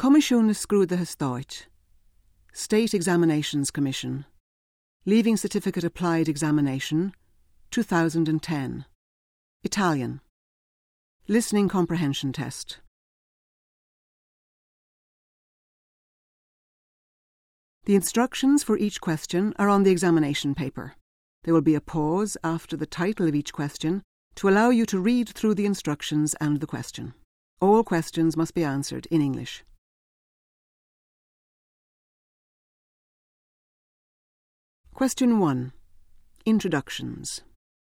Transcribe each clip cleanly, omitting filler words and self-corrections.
Comisiwn Ysgrwyd Historic, State Examinations Commission, Leaving Certificate Applied Examination, 2010. Italian. Listening Comprehension Test. The instructions for each question are on the examination paper. There will be a pause after the title of each question to allow you to read through the instructions and the question. All questions must be answered in English. Question 1. Introductions.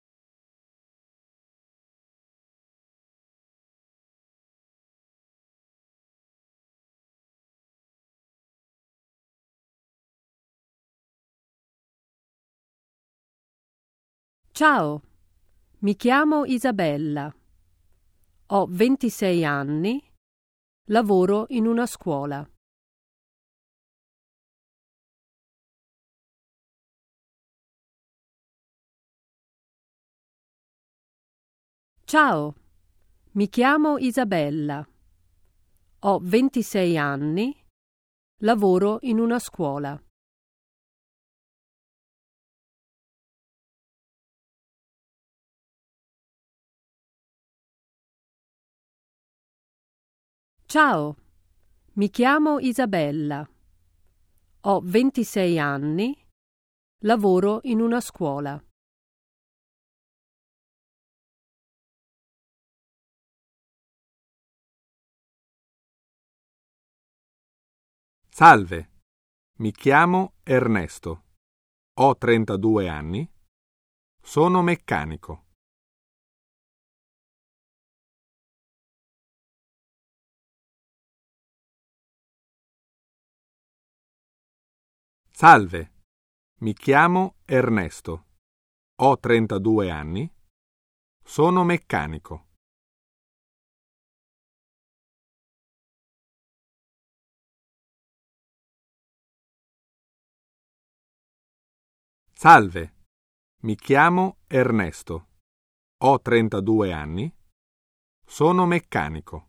Ciao, mi chiamo Isabella. Ho 26 anni, lavoro in una scuola. Ciao, mi chiamo Isabella. Ho 26 anni, lavoro in una scuola. Ciao, mi chiamo Isabella. Ho 26 anni, lavoro in una scuola. Salve, mi chiamo Ernesto. Ho 32 anni. Sono meccanico. Salve, mi chiamo Ernesto. Ho 32 anni. Sono meccanico. Salve, mi chiamo Ernesto. Ho 32 anni. Sono meccanico.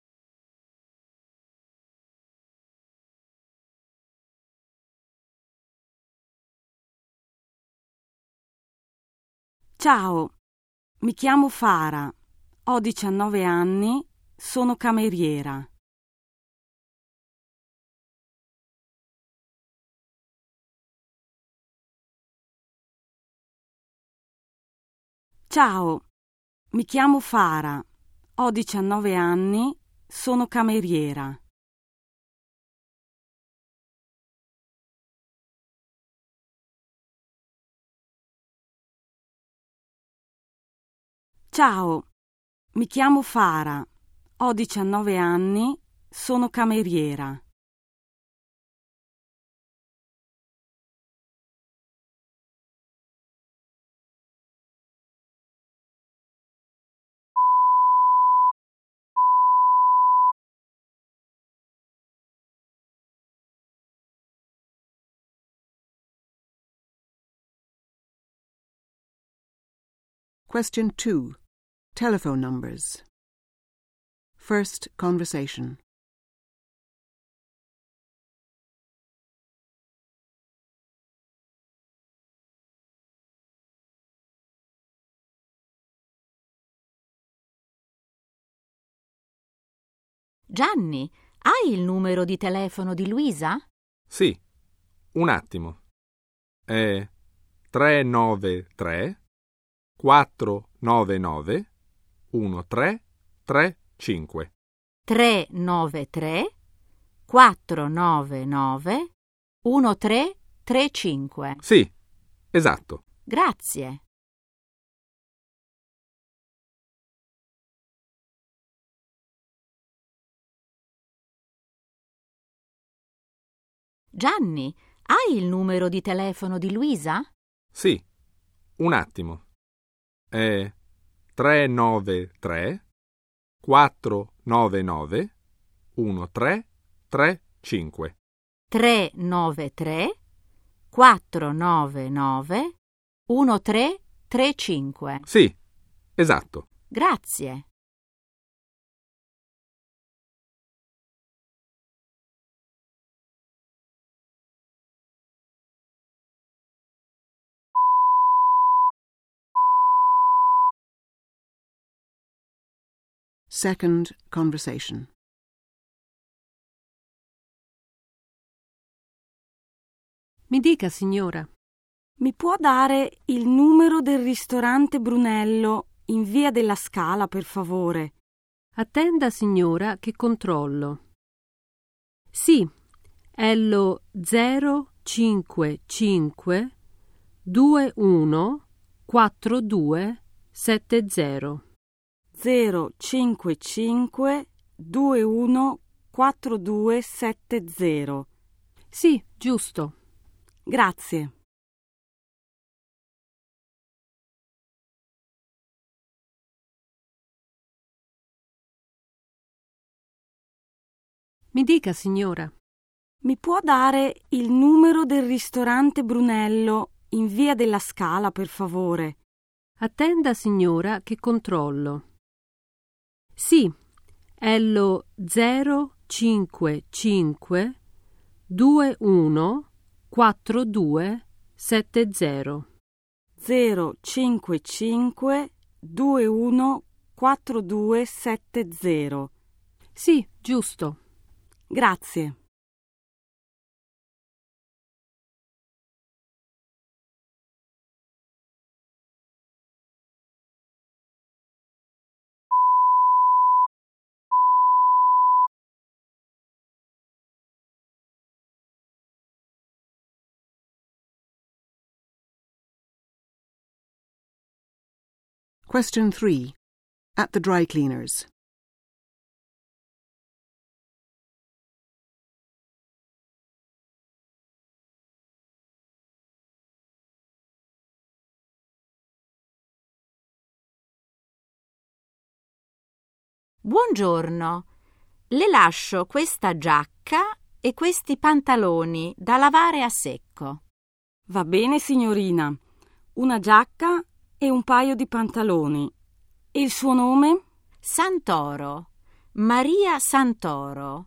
Ciao, mi chiamo Fara, ho 19 anni, sono cameriera. Ciao, mi chiamo Fara, ho 19 anni, sono cameriera. Ciao, mi chiamo Fara, ho 19 anni, sono cameriera. Question 2. Telephone numbers. First conversation. Gianni, hai il numero di telefono di Luisa? Sì, un attimo. È 393 499 1335. 393 499 1335. Sì, esatto. Grazie. Gianni, hai il numero di telefono di Luisa? Sì, un attimo. È 393 499 1335. 393 499 1335. Sì, esatto. Grazie. Second conversation. Mi dica, signora. Mi può dare il numero del ristorante Brunello in via della Scala, per favore? Attenda, signora, che controllo. Sì, è lo 055 21 4270. 055 21 4270. Sì, giusto. Grazie. Mi dica, signora. Mi può dare il numero del ristorante Brunello in via della Scala, per favore? Attenda, signora, che controllo. Sì, è lo 055 21 4270. 055 21 4270. Sì, giusto. Grazie. Question 3. At the dry cleaners. Buongiorno. Le lascio questa giacca e questi pantaloni da lavare a secco. Va bene, signorina. Una giacca e un paio di pantaloni. E il suo nome? Santoro. Maria Santoro.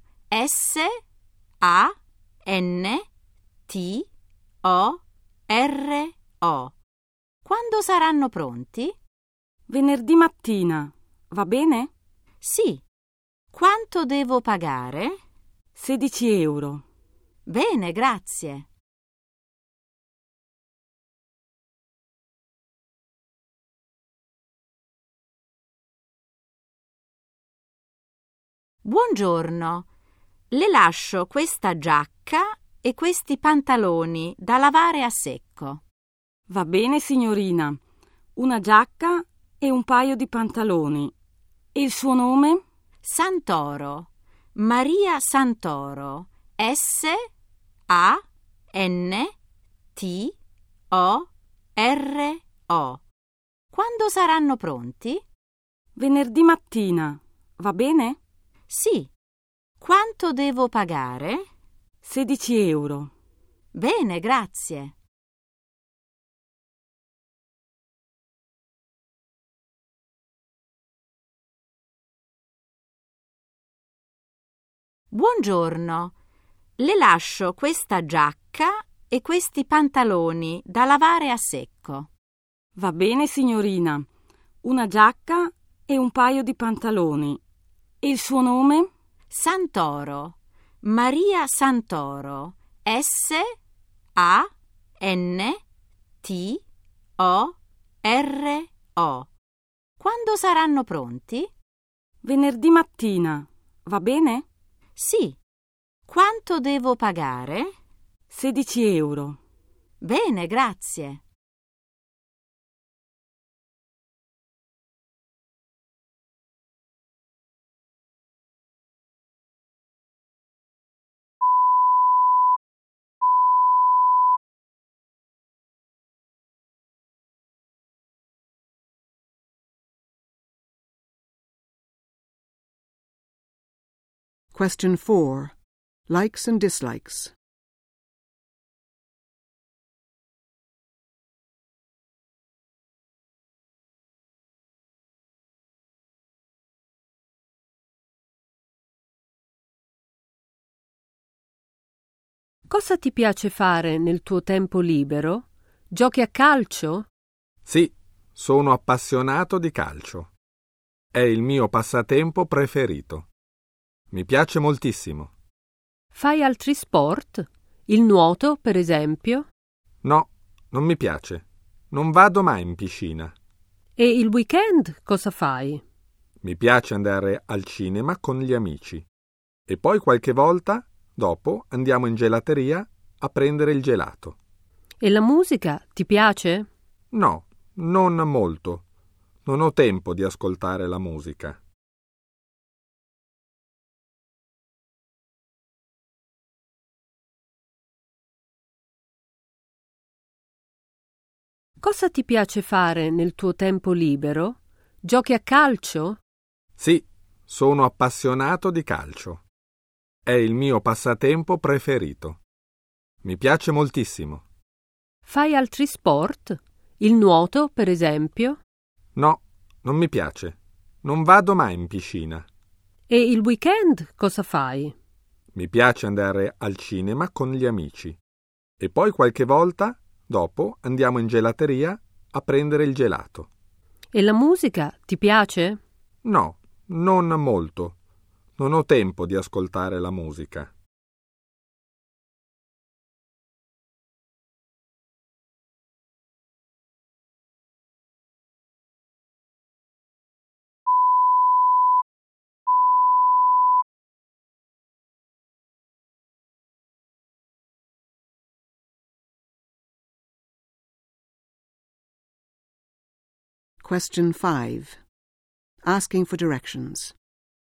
S-A-N-T-O-R-O. Quando saranno pronti? Venerdì mattina. Va bene? Sì. Quanto devo pagare? 16 euro. Bene, grazie. Buongiorno. Le lascio questa giacca e questi pantaloni da lavare a secco. Va bene, signorina. Una giacca e un paio di pantaloni. E il suo nome? Santoro. Maria Santoro. S-A-N-T-O-R-O. Quando saranno pronti? Venerdì mattina. Va bene? Sì. Quanto devo pagare? 16 euro. Bene, grazie. Buongiorno. Le lascio questa giacca e questi pantaloni da lavare a secco. Va bene, signorina. Una giacca e un paio di pantaloni. E il suo nome? Santoro. Maria Santoro. S-A-N-T-O-R-O. Quando saranno pronti? Venerdì mattina. Va bene? Sì. Quanto devo pagare? 16 euro. Bene, grazie. Question 4. Likes and dislikes. Cosa ti piace fare nel tuo tempo libero? Giochi a calcio? Sì, sono appassionato di calcio. È il mio passatempo preferito. Mi piace moltissimo. Fai altri sport? Il nuoto, per esempio? No, non mi piace. Non vado mai in piscina. E il weekend cosa fai? Mi piace andare al cinema con gli amici. E poi qualche volta, dopo, andiamo in gelateria a prendere il gelato. E la musica ti piace? No, non molto. Non ho tempo di ascoltare la musica. Cosa ti piace fare nel tuo tempo libero? Giochi a calcio? Sì, sono appassionato di calcio. È il mio passatempo preferito. Mi piace moltissimo. Fai altri sport? Il nuoto, per esempio? No, non mi piace. Non vado mai in piscina. E il weekend cosa fai? Mi piace andare al cinema con gli amici. E poi qualche volta, dopo, andiamo in gelateria a prendere il gelato. E la musica ti piace? No, non molto. Non ho tempo di ascoltare la musica. Question 5. Asking for directions.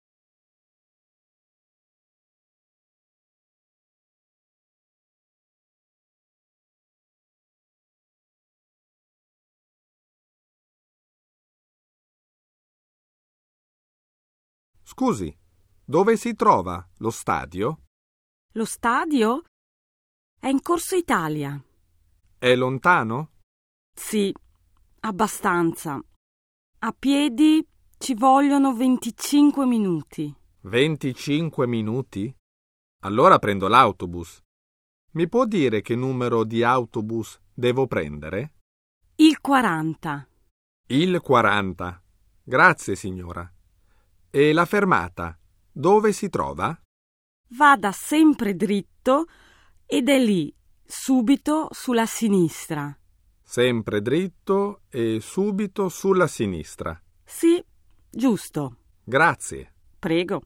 Scusi, dove si trova lo stadio? Lo stadio è in Corso Italia. È lontano? Sì, abbastanza. A piedi ci vogliono 25 minuti. 25 minuti? Allora prendo l'autobus. Mi può dire che numero di autobus devo prendere? Il 40. Il 40. Grazie, signora. E la fermata, dove si trova? Vada sempre dritto ed è lì, subito sulla sinistra. Sempre dritto e subito sulla sinistra. Sì, giusto. Grazie. Prego.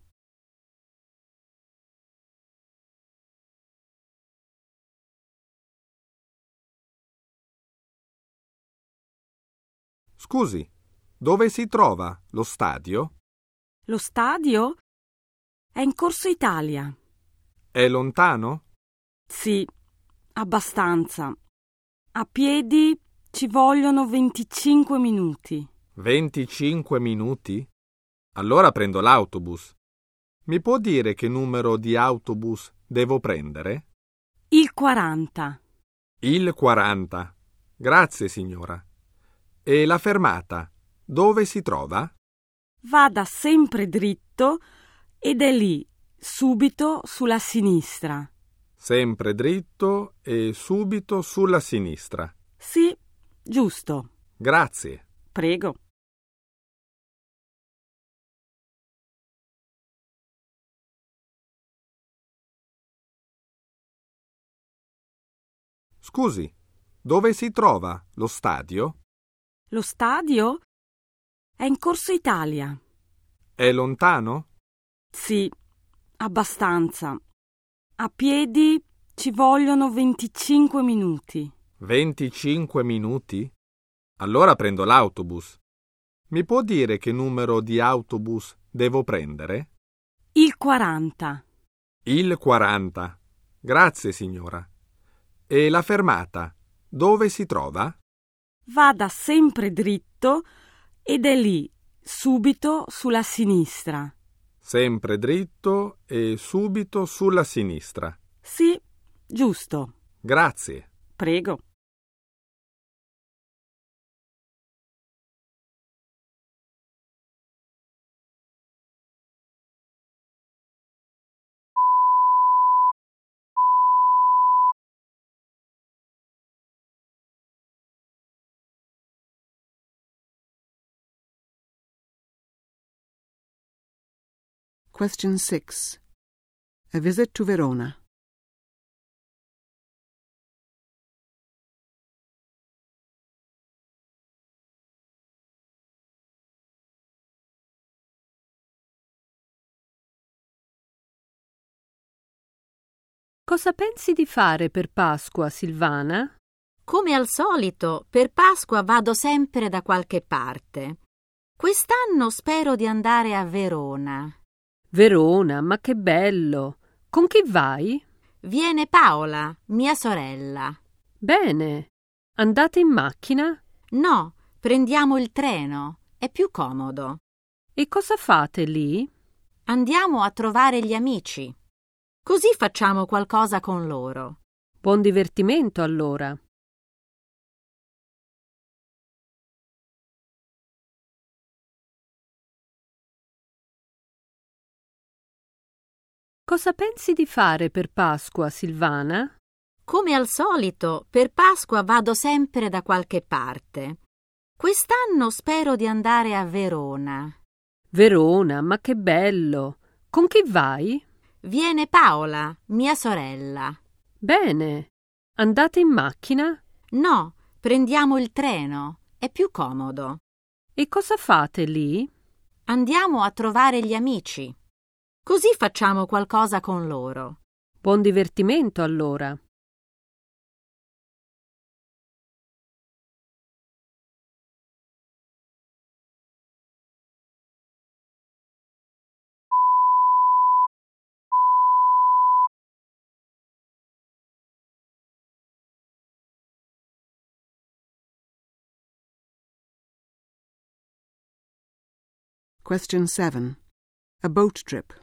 Scusi, dove si trova lo stadio? Lo stadio è in Corso Italia. È lontano? Sì, abbastanza. A piedi ci vogliono 25 minuti. 25 minuti? Allora prendo l'autobus. Mi può dire che numero di autobus devo prendere? Il 40. Il 40. Grazie, signora. E la fermata, dove si trova? Vada sempre dritto ed è lì, subito sulla sinistra. Sempre dritto e subito sulla sinistra. Sì, giusto. Grazie. Prego. Scusi, dove si trova lo stadio? Lo stadio è in Corso Italia. È lontano? Sì, abbastanza. A piedi ci vogliono 25 minuti. 25 minuti? Allora prendo l'autobus. Mi può dire che numero di autobus devo prendere? Il 40. Il 40. Grazie, signora. E la fermata, dove si trova? Vada sempre dritto ed è lì, subito sulla sinistra. Sempre dritto e subito sulla sinistra. Sì, giusto. Grazie. Prego. Question 6. A visit to Verona. Cosa pensi di fare per Pasqua, Silvana? Come al solito, per Pasqua vado sempre da qualche parte. Quest'anno spero di andare a Verona. Verona, ma che bello! Con chi vai? Viene Paola, mia sorella. Bene. Andate in macchina? No, prendiamo il treno. È più comodo. E cosa fate lì? Andiamo a trovare gli amici. Così facciamo qualcosa con loro. Buon divertimento allora. Cosa pensi di fare per Pasqua, Silvana? Come al solito, per Pasqua vado sempre da qualche parte. Quest'anno spero di andare a Verona. Verona, ma che bello! Con chi vai? Viene Paola, mia sorella. Bene. Andate in macchina? No, prendiamo il treno. È più comodo. E cosa fate lì? Andiamo a trovare gli amici. Così facciamo qualcosa con loro. Buon divertimento allora. Question 7. A boat trip.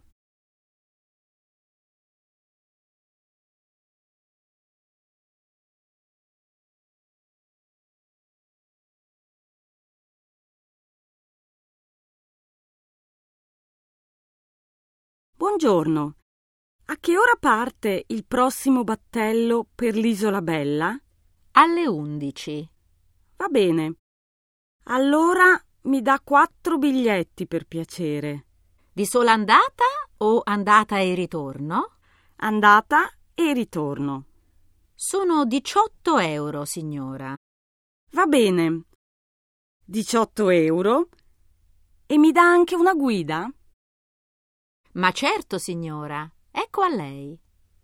Buongiorno. A che ora parte il prossimo battello per l'Isola Bella? Alle 11. Va bene. Allora mi dà 4 biglietti per piacere. Di sola andata o andata e ritorno? Andata e ritorno. Sono 18 euro, signora. Va bene. 18 euro. E mi dà anche una guida? Ma certo, signora. Ecco a lei.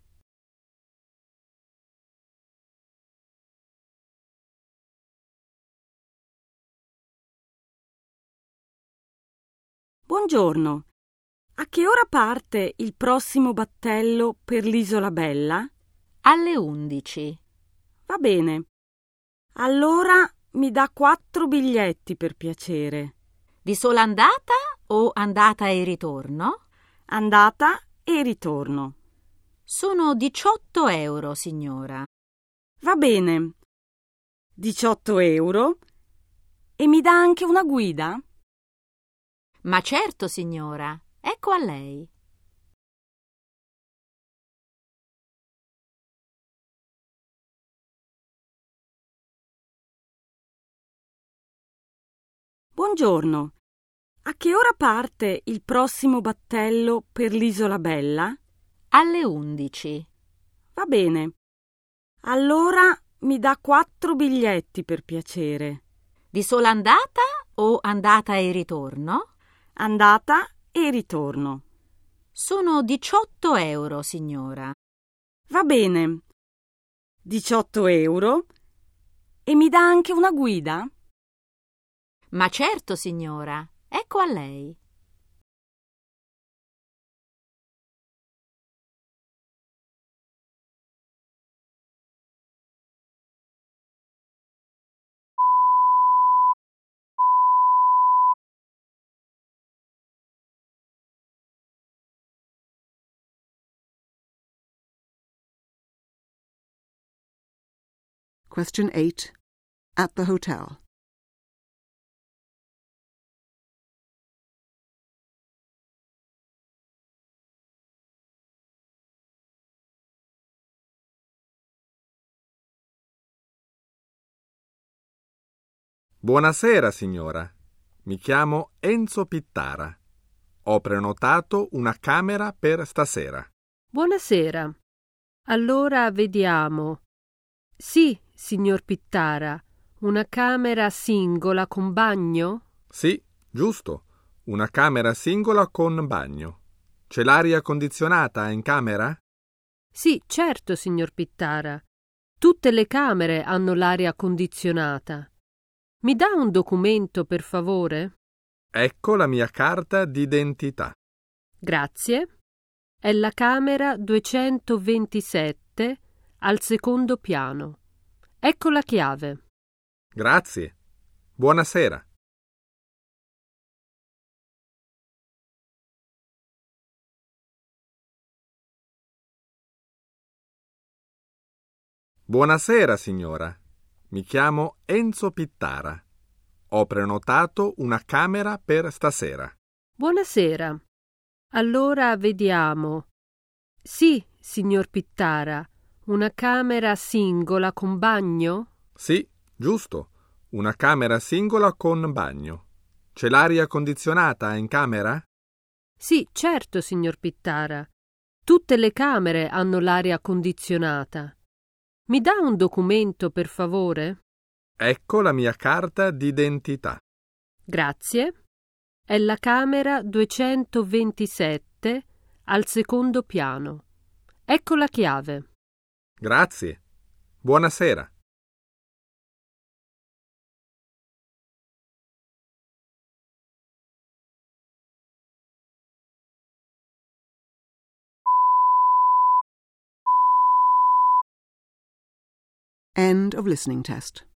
Buongiorno. A che ora parte il prossimo battello per l'Isola Bella? Alle 11. Va bene. Allora mi dà 4 biglietti per piacere. Di sola andata o andata e ritorno? Andata e ritorno. Sono 18 euro, signora. Va bene. 18 euro. E mi dà anche una guida? Ma certo, signora. Ecco a lei. Buongiorno. A che ora parte il prossimo battello per l'Isola Bella? Alle 11. Va bene. Allora mi dà 4 biglietti per piacere. Di sola andata o andata e ritorno? Andata e ritorno. Sono 18 euro, signora. Va bene. 18 euro. E mi dà anche una guida? Ma certo, signora. Ecco a lei. Question 8. At the hotel. Buonasera, signora. Mi chiamo Enzo Pittara. Ho prenotato una camera per stasera. Buonasera. Allora vediamo. Sì, signor Pittara, una camera singola con bagno? Sì, giusto. Una camera singola con bagno. C'è l'aria condizionata in camera? Sì, certo, signor Pittara. Tutte le camere hanno l'aria condizionata. Mi dà un documento, per favore? Ecco la mia carta d'identità. Grazie. È la camera 227 al secondo piano. Ecco la chiave. Grazie. Buonasera. Buonasera, signora. Mi chiamo Enzo Pittara. Ho prenotato una camera per stasera. Buonasera. Allora vediamo. Sì, signor Pittara, una camera singola con bagno? Sì, giusto. Una camera singola con bagno. C'è l'aria condizionata in camera? Sì, certo, signor Pittara. Tutte le camere hanno l'aria condizionata. Mi dà un documento, per favore? Ecco la mia carta d'identità. Grazie. È la camera 227 al secondo piano. Ecco la chiave. Grazie. Buonasera. End of listening test.